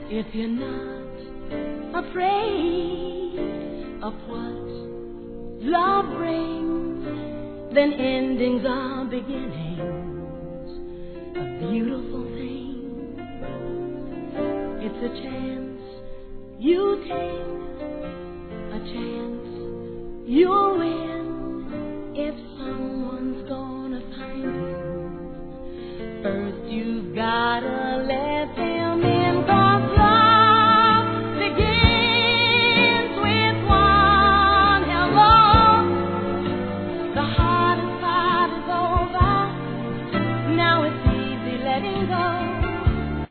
If you're not afraid of what love brings, then endings are beginnings, a beautiful thing. It's a chance you take, a chance you'll win.